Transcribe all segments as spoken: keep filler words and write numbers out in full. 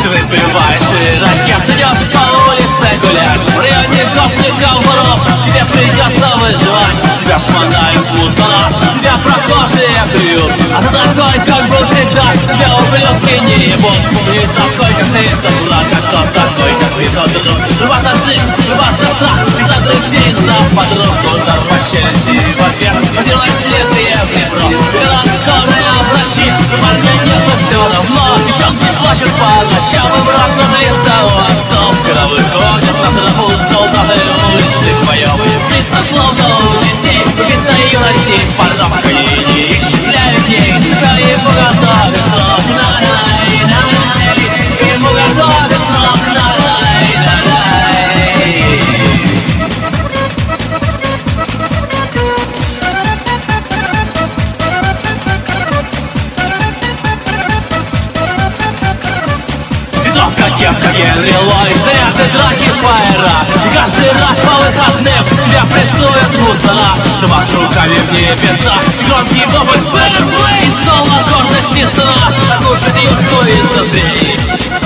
выпиваешь и ракет, идешь по улице гулять. В районе гопников, воров тебе придется выживать. Тебя шмонают мусора, тебя прохожие клюют, а ты такой, как был всегда, тебя ублюдки не ебут. И такой, как ты, это дурак, а кто такой, как ты, тот друг. Рыба за жизнь, рыба за страх, и за друзей, за подруг. Удар по челюсти в ответ, поделась лезвие в метро. Бела скорая врачи, парня нету все равно. Девчонки плачут по ночам, и брат наблится у отцов. Когда выходят на тропу солдаты уличных боев, лица словно у детей, убита юности, порок и не исчисляют ей себя. Ему готовят срок, на-най-най-най, ему готовят срок, на-най-най-най. Винтовка, кепка, Генри Ллойд, заряды драки фаера. И каждый раз по выходным тебя прессуют мусора. Замах руками в небеса, и громкий вопль Фэрплей. Снова гордости цена, такую-то девушку из ноздрей.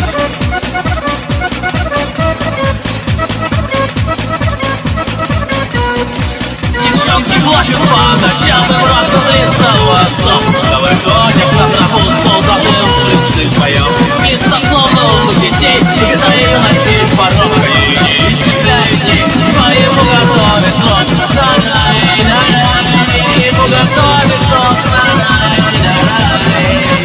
Девчонки плачут по ночам, и брат наблится у отцов. Когда выходят на тропу солдаты уличных боев, лица словно у детей, и когда носить порог и не исчисляют дней. Ему готовит срок, на-най-най-най, ему готовит срок, на-най-най-най.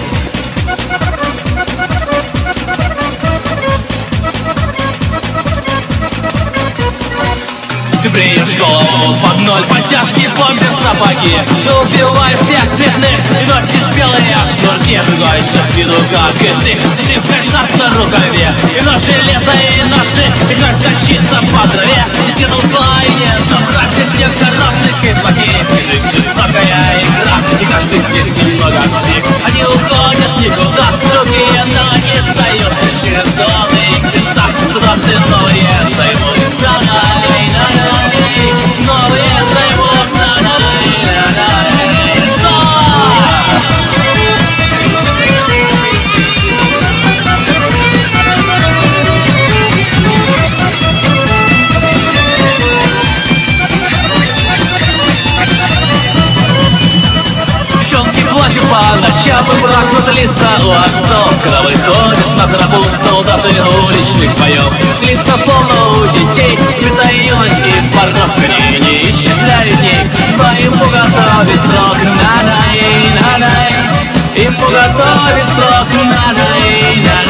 Ты бреешь голову под ноль, подтяжки, бомбер, сапоги. Ты убиваешь всех цветных и носишь белые шнурки. Другой же с виду, как и ты, заживший шаг на рукаве. И нож железо, и ножи, и кровь сочится по траве. И сидел зла, и нет добра, здесь нет хороших и плохих. И жизнь жестокая игра, и каждый здесь немного псих. Они уходят никуда, другие, но не встают. И через голые креста студенты новые займут. На-най-най-най, новые займут. На-най-най-най, плачут по ночам, и брак надлится у отцов. Когда выходят на тропу солдаты уличных боев, лица словно у детей, цвета юности, порок и не исчисляют дней. Ему готовит срок, на-най-най-най, ему готовит срок, на-най-най.